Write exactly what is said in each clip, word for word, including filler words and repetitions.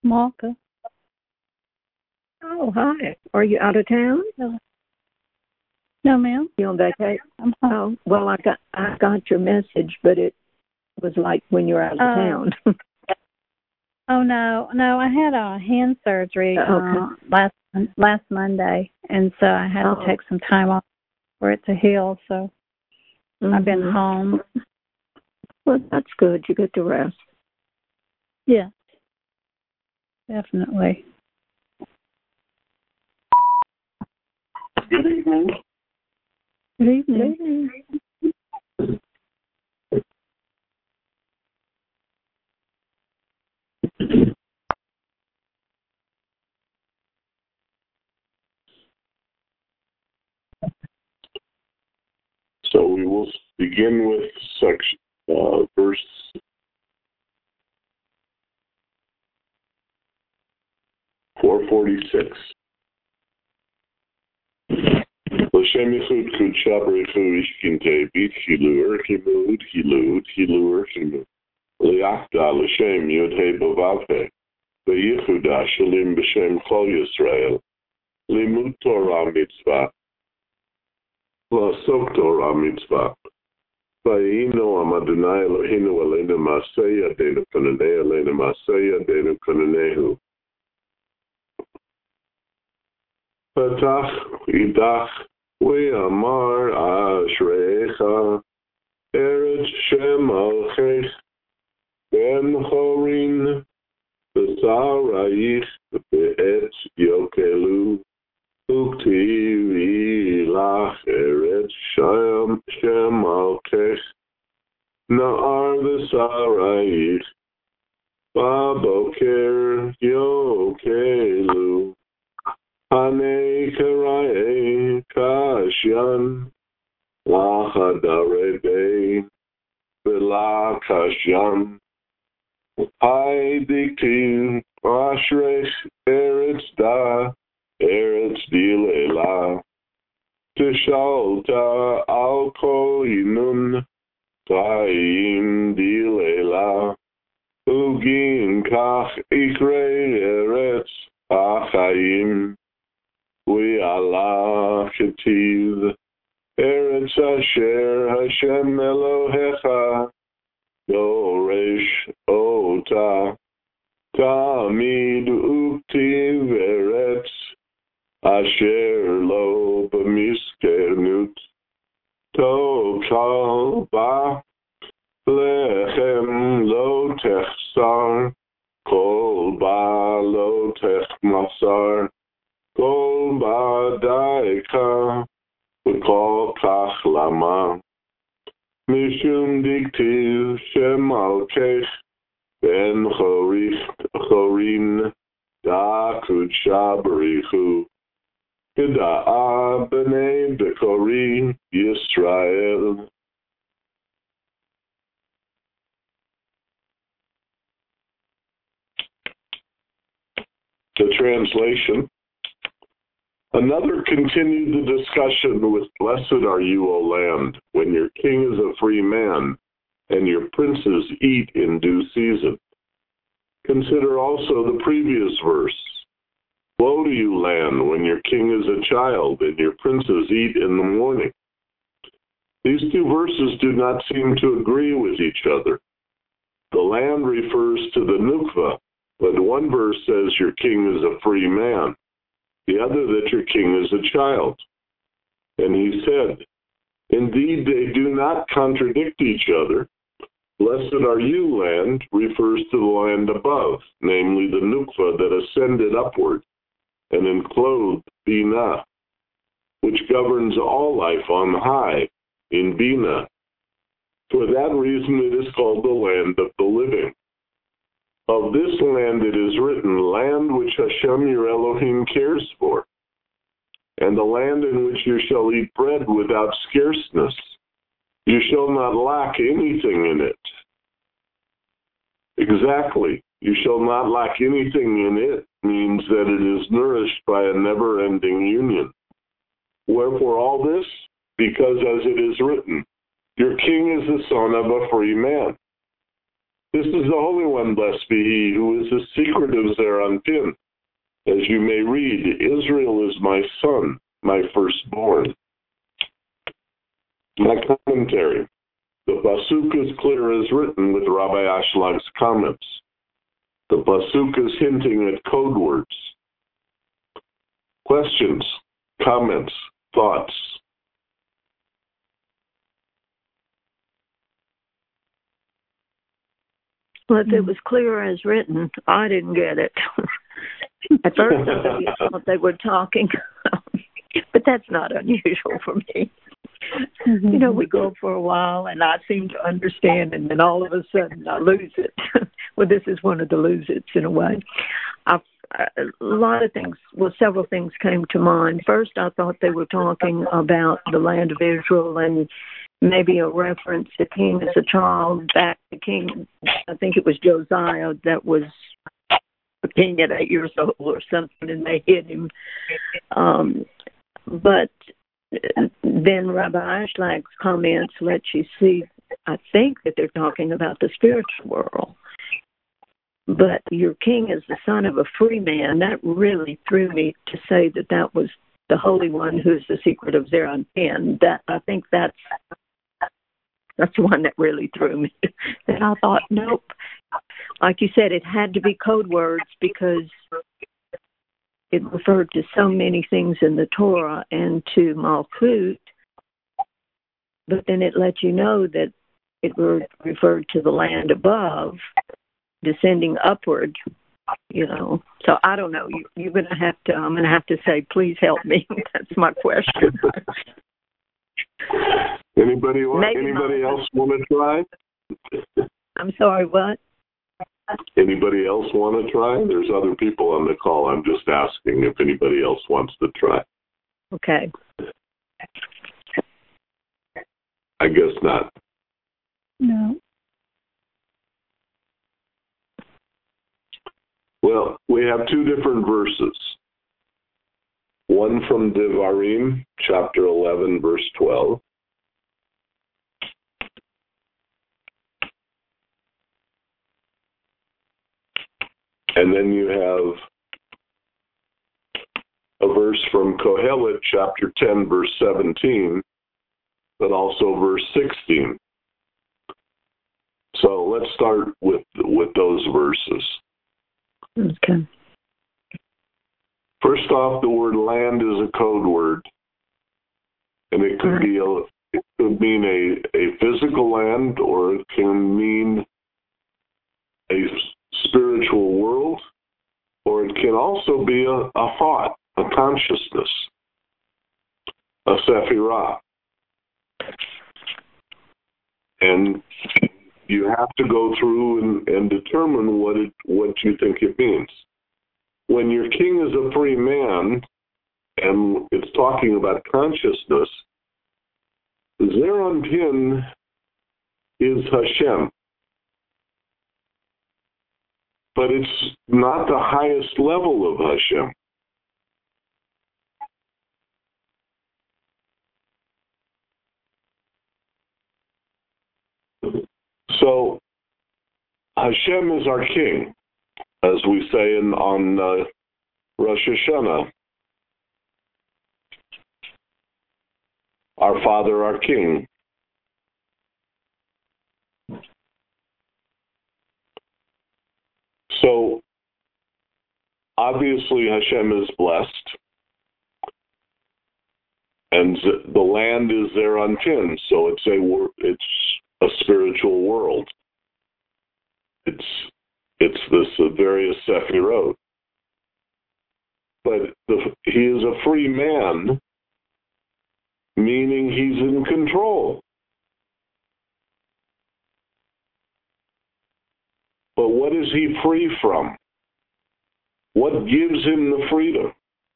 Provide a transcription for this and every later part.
Malka. Oh, hi. Are you out of town? No, no ma'am. You on vacation? I'm home. Oh, well, I got I got your message, but it was like when you're out of Oh. town. Oh no, no, I had a hand surgery Okay. uh, last last Monday, and so I had Oh. to take some time off for it to heal. So I've been Mhm. home. Well, that's good. You get to rest. Yes, definitely. Good evening. Good evening. Good evening. So we will begin with section uh, verse four forty-six. L'shem yichud kudsha b'richu ishkinte bit hilu erchimud hilud hilu erchimud liachda l'shem yud he b'vavhe v'yichuda shalim b'shem kol Yisrael limud Torah mitzvah l'asok Torah mitzvah v'yino am Adonai Eloheinu aleinu maseh yadeinu konanei aleinu maseh yadeinu konanehu Patach idach ve'amar ashrecha eretz shem alchech ben chorin b'sarayich be'etz yokelu uktiv ilach eretz shem shem alchech na'ar b'sarayich baboker yokelu Hane karae kashan lachadarebe vela kashan hai diktiv ashrech eretz da eretz dilela tishalta al kol inun taim dilela ugin kach ikre eretz achayim We Allah Ketiv Eretz Asher Hashem Elohecha Yoresh Ota Tamid Uktiv Eretz Asher Lo B'miskenut Tokal Ba Lechem Lo Techsar Kol Ba Lo Techmasar Kol ba'daika v'kol kach lama mishum diktiv shem alkech ben chorich chorin da kudsha b'richu keda'a b'nei b'kori Yisrael. The translation. Another continued the discussion with Blessed are you, O land, when your king is a free man, and your princes eat in due season. Consider also the previous verse. Woe to you, land, when your king is a child, and your princes eat in the morning. These two verses do not seem to agree with each other. The land refers to the Nukva, but one verse says your king is a free man. The other that your king is a child. And he said, indeed, they do not contradict each other. Blessed are you, land, refers to the land above, namely the Nukva that ascended upward and enclosed Bina, which governs all life on high, in Bina. For that reason it is called the land of the living. Of this land it is written, land which Hashem your Elohim cares for, and the land in which you shall eat bread without scarceness. You shall not lack anything in it. Exactly. You shall not lack anything in it means that it is nourished by a never-ending union. Wherefore all this? Because as it is written, your king is the son of a free man. This is the Holy One, blessed be he, who is the secret of Zeranpin. As you may read, Israel is my son, my firstborn. My commentary. The Pasuk is clear as written with Rabbi Ashlag's comments. The Pasuk is hinting at code words. Questions, comments, thoughts? Well, if it was clear as written, I didn't get it. At first, I thought they were talking, but that's not unusual for me. Mm-hmm. You know, we go for a while, and I seem to understand, and then all of a sudden I lose it. Well, this is one of the lose-its in a way. I've, a lot of things, well, several things came to mind. First, I thought they were talking about the land of Israel and maybe a reference to King as a child back to King, I think it was Josiah that was a king at eight years old or something, and they hid him. Um, but then Rabbi Ashlag's comments let you see, I think, that they're talking about the spiritual world. But your king is the son of a free man. That really threw me to say that that was the Holy One who's the secret of Zeranpin. That I think that's that's the one that really threw me. And I thought, nope. Like you said, it had to be code words because it referred to so many things in the Torah and to Malkut, but then it let you know that it re- referred to the land above, descending upward, you know. So I don't know. You, you're going to have to, I'm going to have to say, please help me. That's my question. Anybody want, anybody else want to try? I'm sorry, what? Anybody else want to try? There's other people on the call. I'm just asking if anybody else wants to try. Okay. I guess not. No. Well, we have two different verses. One from Devarim, chapter eleven, verse twelve. And then you have a verse from Kohelet, chapter ten, verse seventeen, but also verse sixteen. So let's start with with those verses. Okay. First off, the word land is a code word, and it could be a it could mean a, a physical land, or it can mean a spiritual world, or it can also be a, a thought, a consciousness, a sephirah. And you have to go through and, and determine what it, what you think it means. When your king is a free man, and it's talking about consciousness, Zeranpin is Hashem. But it's not the highest level of Hashem. So Hashem is our king, as we say in, on uh, Rosh Hashanah. Our Father, our King. So, obviously Hashem is blessed, and the land is Zeranpin, so it's a it's a spiritual world. It's it's this uh, various sephirot, but the, he is a free man, meaning he's in control. But what is he free from? What gives him the freedom?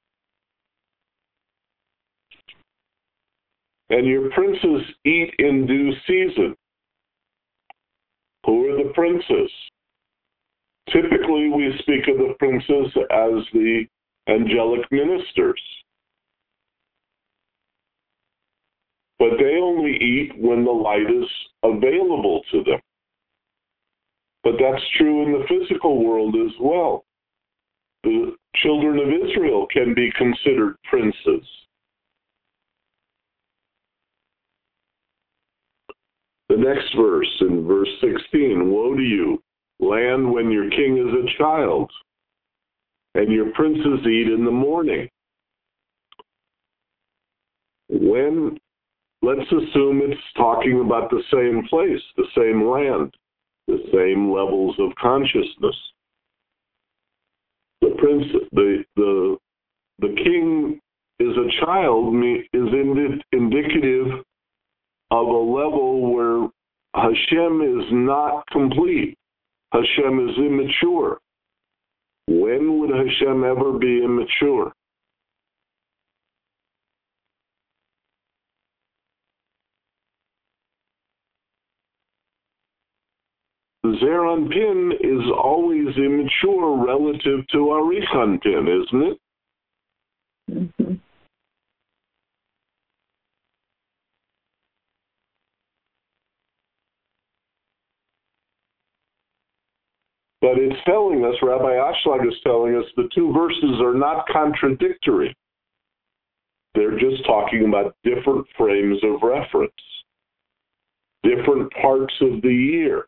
And your princes eat in due season. Who are the princes? Typically, we speak of the princes as the angelic ministers. But they only eat when the light is available to them. But that's true in the physical world as well. The children of Israel can be considered princes. The next verse, in verse sixteen, woe to you, land when your king is a child, and your princes eat in the morning. When, let's assume it's talking about the same place, the same land, the same levels of consciousness. The prince, the the the king is a child, is indi- indicative of a level where Hashem is not complete. Hashem is immature. When would Hashem ever be immature? Zeranpin is always immature relative to Arichanpin, isn't it? Mm-hmm. But it's telling us, Rabbi Ashlag is telling us, the two verses are not contradictory. They're just talking about different frames of reference, different parts of the year.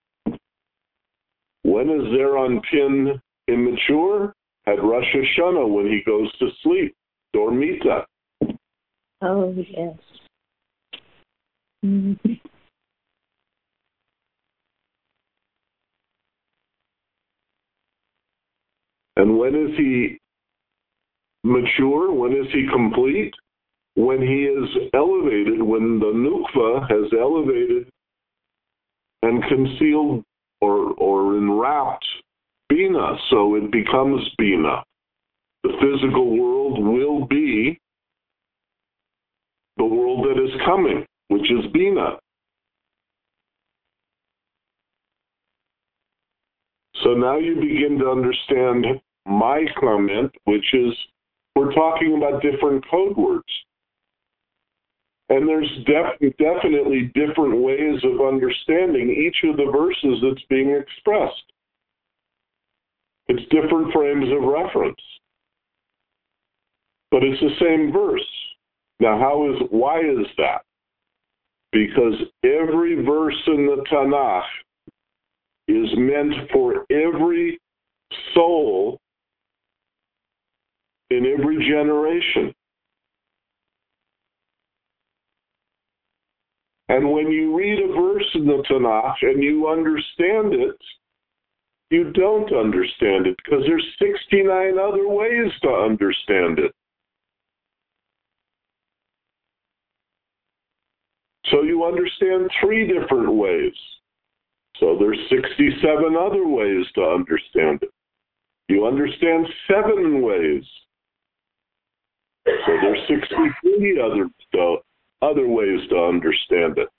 When is Zeranpin immature? At Rosh Hashanah, when he goes to sleep, Dormita. Oh, yes. Mm-hmm. And when is he mature? When is he complete? When he is elevated, when the Nukva has elevated and concealed or, or enwrapped Bina, so it becomes Bina. The physical world will be the world that is coming, which is Bina. So now you begin to understand my comment, which is we're talking about different code words. And there's def- definitely different ways of understanding each of the verses that's being expressed. It's different frames of reference. But it's the same verse. Now, how is why is that? Because every verse in the Tanakh is meant for every soul in every generation. And when you read a verse in the Tanakh and you understand it, you don't understand it because there's sixty-nine other ways to understand it. So you understand three different ways. So there's sixty-seven other ways to understand it. You understand seven ways. So there's sixty-three other, uh, other ways to understand it.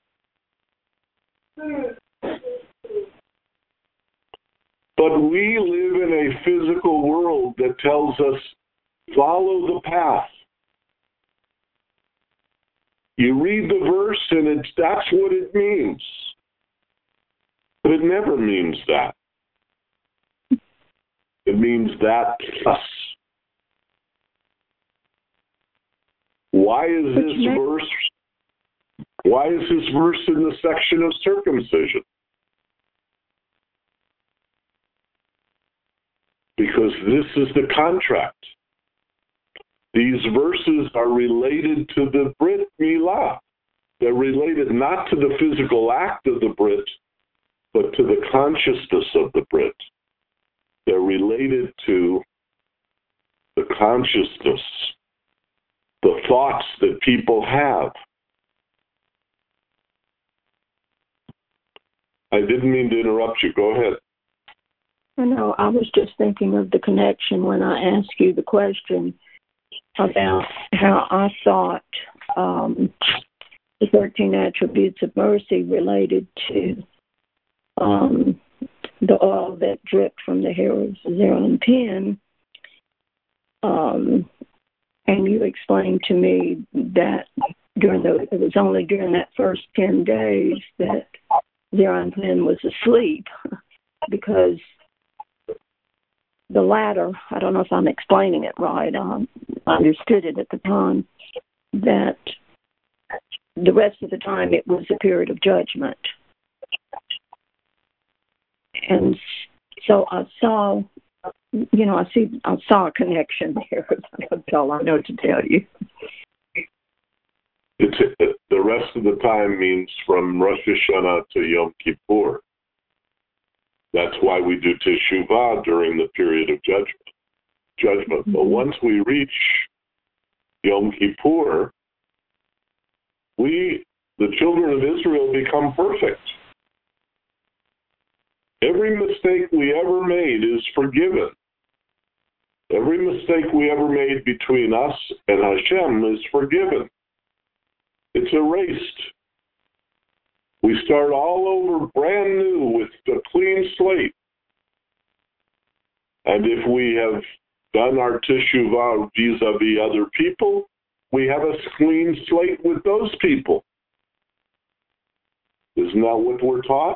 But we live in a physical world that tells us, follow the path. You read the verse and it's, that's what it means. But it never means that. It means that plus. Why is this verse, why is this verse in the section of circumcision? Because this is the contract. These verses are related to the Brit Milah. They're related not to the physical act of the Brit, but to the consciousness of the Brit. They're related to the consciousness, the thoughts that people have. I didn't mean to interrupt you. Go ahead. No, I was just thinking of the connection when I asked you the question about how I thought um, the thirteen attributes of mercy related to um, the oil that dripped from the hair of Zeranpin. Um, and you explained to me that during the, it was only during that first ten days that Zeranpin was asleep. because the latter, I don't know if I'm explaining it right, um, I understood it at the time, that the rest of the time it was a period of judgment. And so I saw, you know, I see, I saw a connection there. That's all I know to tell you. It's, the rest of the time means from Rosh Hashanah to Yom Kippur. That's why we do Teshuvah during the period of judgment. Judgment. Mm-hmm. But once we reach Yom Kippur, we, the children of Israel, become perfect. Every mistake we ever made is forgiven. Every mistake we ever made between us and Hashem is forgiven. It's erased. We start all over brand new with a clean slate. And if we have done our teshuvah vis-a-vis other people, we have a clean slate with those people. Isn't that what we're taught?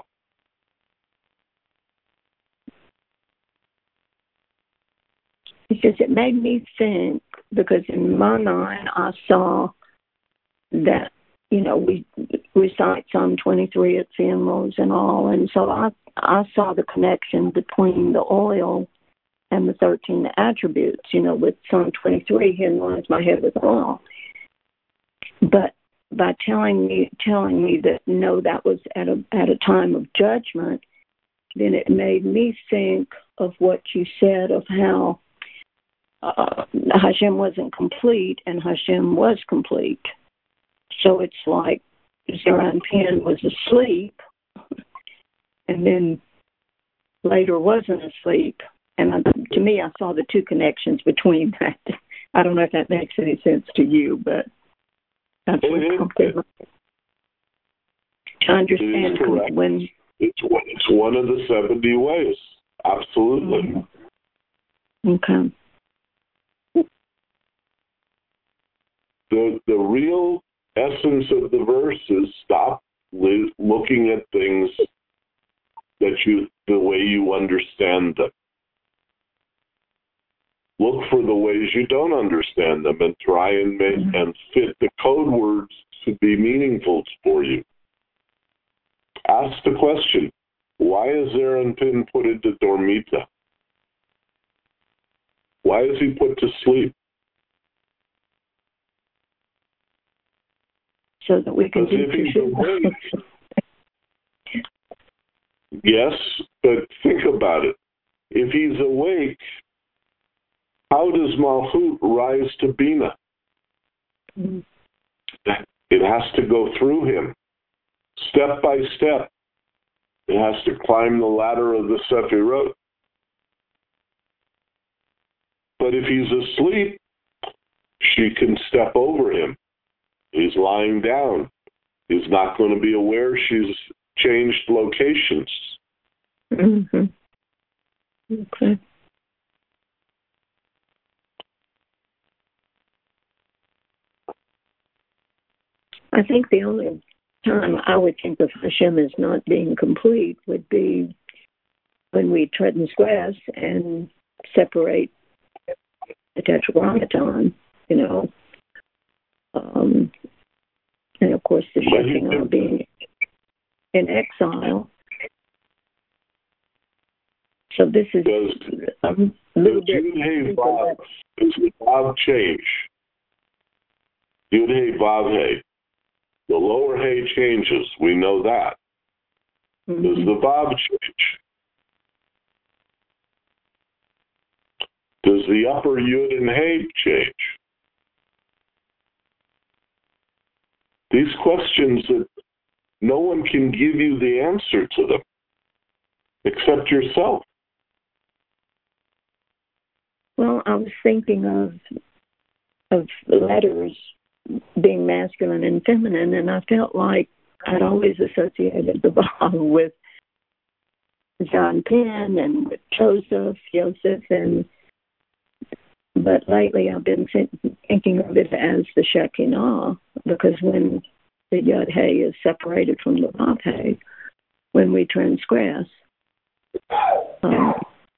Because it made me think, because in my mind I saw that, you know, we recite Psalm twenty-three at funerals and all, and so I I saw the connection between the oil and the thirteen attributes. You know, with Psalm twenty-three, He anoints my head with oil. But by telling me telling me that no, that was at a at a time of judgment, then it made me think of what you said of how uh, Hashem wasn't complete and Hashem was complete. So it's like Zeran Pin was asleep and then later wasn't asleep. And I, to me, I saw the two connections between that. I don't know if that makes any sense to you, but that's what it, it, to understand it when... It's one, it's one of the seventy ways. Absolutely. Okay. The, the real essence of the verse is stop li- looking at things that you the way you understand them. Look for the ways you don't understand them and try and make mm-hmm. and fit the code words to be meaningful for you. Ask the question, why is Zeran Pin put into Dormita? Why is he put to sleep? So that we can do Teshuvah. Yes, but think about it. If he's awake, how does Malchut rise to Bina? Mm-hmm. It has to go through him, step by step. It has to climb the ladder of the Sefirot. But if he's asleep, she can step over him. He's lying down. He's not going to be aware she's changed locations. Mm-hmm. Okay. I think the only time I would think of Hashem as not being complete would be when we transgress and separate the Tetragrammaton, you know. Um, and of course the Shekinah being in exile. So this is does, a little does bit... Yud-Hey Vav, does the Vav change? Yud-Hey Vav Hey. The lower Hey changes. We know that. Mm-hmm. Does the Vav change? Does the upper Yud and Hey change? These questions that no one can give you the answer to them except yourself. Well, I was thinking of of letters being masculine and feminine, and I felt like I'd always associated the Vav with John Penn and with Joseph, Joseph, and but lately I've been thinking of it as the Shekinah, because when the Yud Hey is separated from the Vav Hey, when we transgress, Um,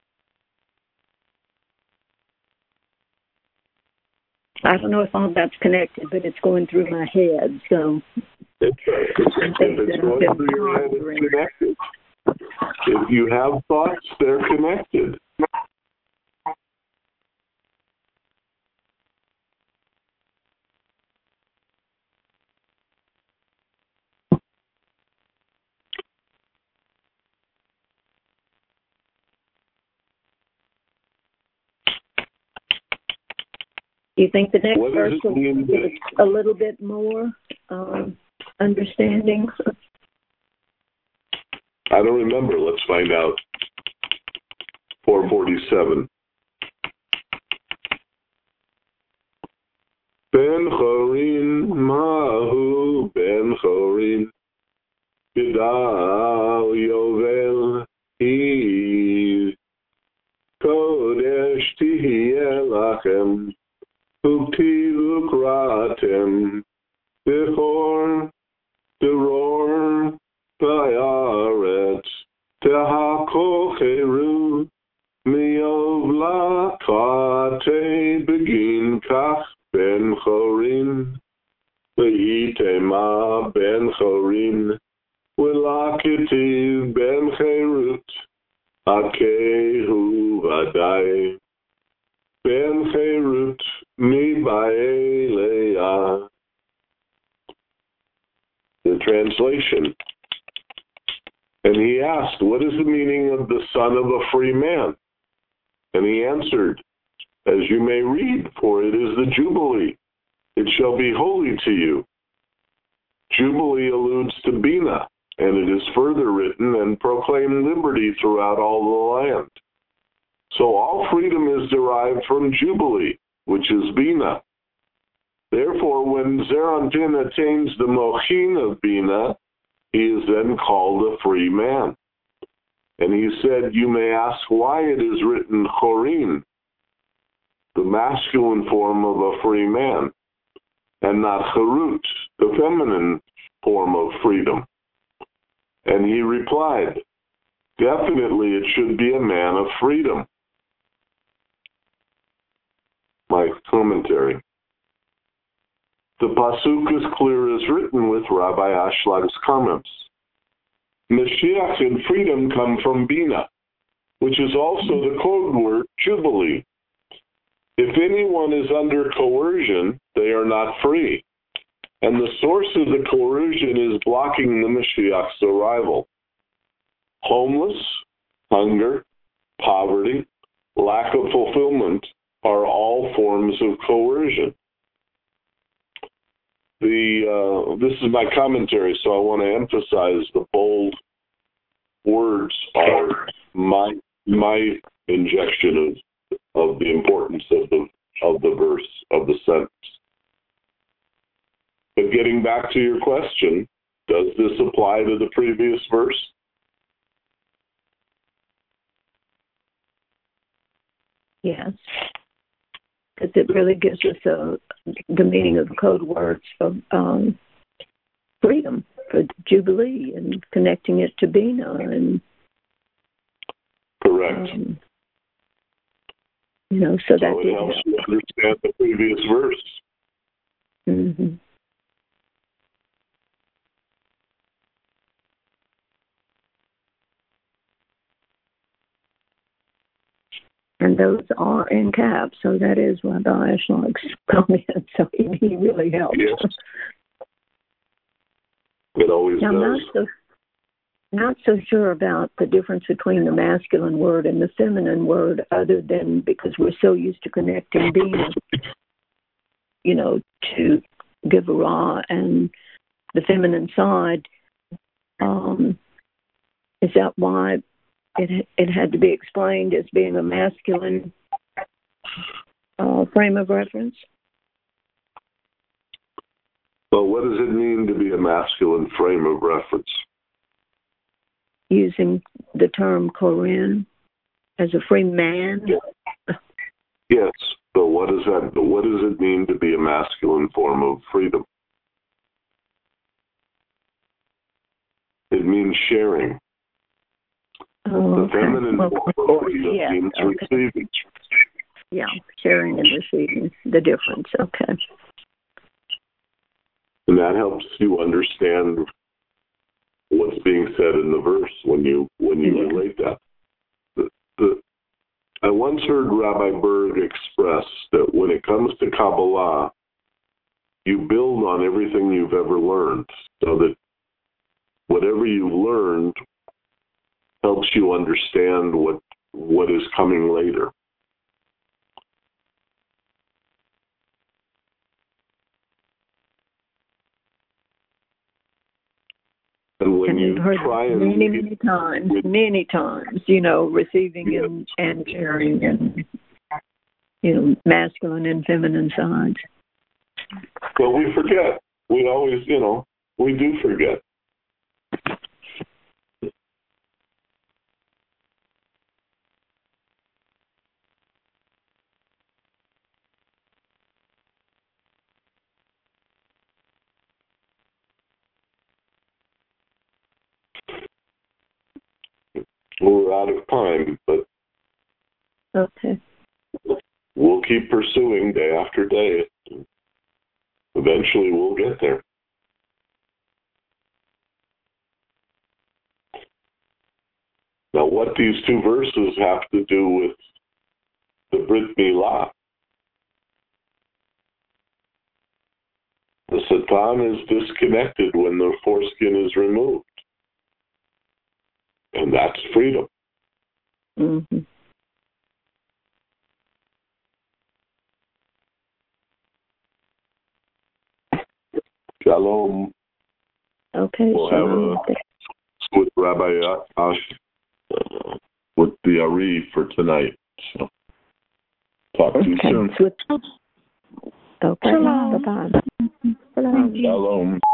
I don't know if all that's connected, but it's going through my head. So If it's going through your head, it's connected. If you have thoughts, they're connected. Do you think the next What verse does it will mean give to- us a little bit more um, understanding? I don't remember. Let's find out. four forty-seven. Ben Chorin Mahu Ben Chorin Gedal Yovel Hi Kodesh Tihye Lachem Uktiv Ukratem Bechor Deror Bayaret Tehakocheru Miov Lakate Begin Kach Ben Chorin Ve'itema Ben Chorin Velakiti Ben Cherut Akehu Vadai Ben Cherut Mi Baelea. The translation. And he asked, what is the meaning of the son of a free man? And he answered, as you may read, for it is the Jubilee. It shall be holy to you. Jubilee alludes to Bina, and it is further written, and proclaim liberty throughout all the land. So all freedom is derived from Jubilee, which is Bina. Therefore, when Zeranpin attains the Mochin of Bina, he is then called a free man. And he said, you may ask why it is written Chorin, the masculine form of a free man, and not Charut, the feminine form of freedom. And he replied, definitely it should be a man of freedom. My commentary. The pasuk is clear as written with Rabbi Ashлаг's comments. Mashiach and freedom come from Bina, which is also the code word Jubilee. If anyone is under coercion, they are not free. And the source of the coercion is blocking the Mashiach's arrival. Homeless, hunger, poverty, lack of fulfillment are all forms of coercion. The uh, this is my commentary, so I want to emphasize the bold words are my my injection of of the importance of the of the verse of the sentence. But getting back to your question, does this apply to the previous verse? Yes, because it really gives us a, the meaning of code words for um, freedom, for Jubilee, and connecting it to Bina. And correct. Um, you know, so that so it did helps help. you understand the previous verse. Mm-hmm. And those are in caps, so that is Rabbi Ashлаг's comment. So he, he really helps. Yes. It always Now, I'm does. not so, not so sure about the difference between the masculine word and the feminine word, other than because we're so used to connecting Bina, you know, to Givarah and the feminine side. Um, is that why it it had to be explained as being a masculine uh, frame of reference? But what does it mean to be a masculine frame of reference? Using the term Korin as a free man? Yes, but what does that? But what does it mean to be a masculine form of freedom? It means sharing. Oh, The okay. feminine Well, form of course, just yes. means Okay. receiving. Yeah, sharing and receiving, the difference. Okay. And that helps you understand what's being said in the verse when you when you Yeah. relate that. The, the, I once heard Rabbi Berg express that when it comes to Kabbalah, you build on everything you've ever learned, so that whatever you learned helps you understand what what is coming later. And when And you you've heard try and many, many times, with, many times, you know, receiving yes. and, and sharing and, you know, masculine and feminine sides. But we forget. We always, you know, we do forget. We're out of time, but Okay. we'll keep pursuing day after day. Eventually, we'll get there. Now, what these two verses have to do with the Brit Milah? The Satan is disconnected when the foreskin is removed. And that's freedom. Mm-hmm. Shalom. Okay. We'll Shalom. have a with Rabbi Ash uh, with the Ari for tonight. So, talk to you Okay. soon. Okay. Shalom. Bye-bye. Shalom. Shalom.